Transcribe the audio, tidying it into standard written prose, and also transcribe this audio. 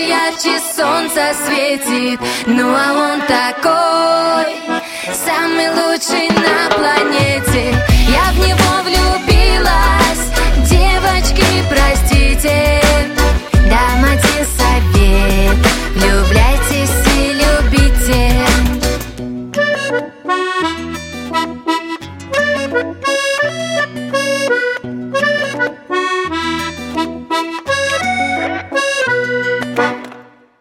ярче солнца светит. Ну а он такой, самый лучший на планете. Я в него влюбилась, девочки, простите. Дам один совет: влюбляйтесь и любите.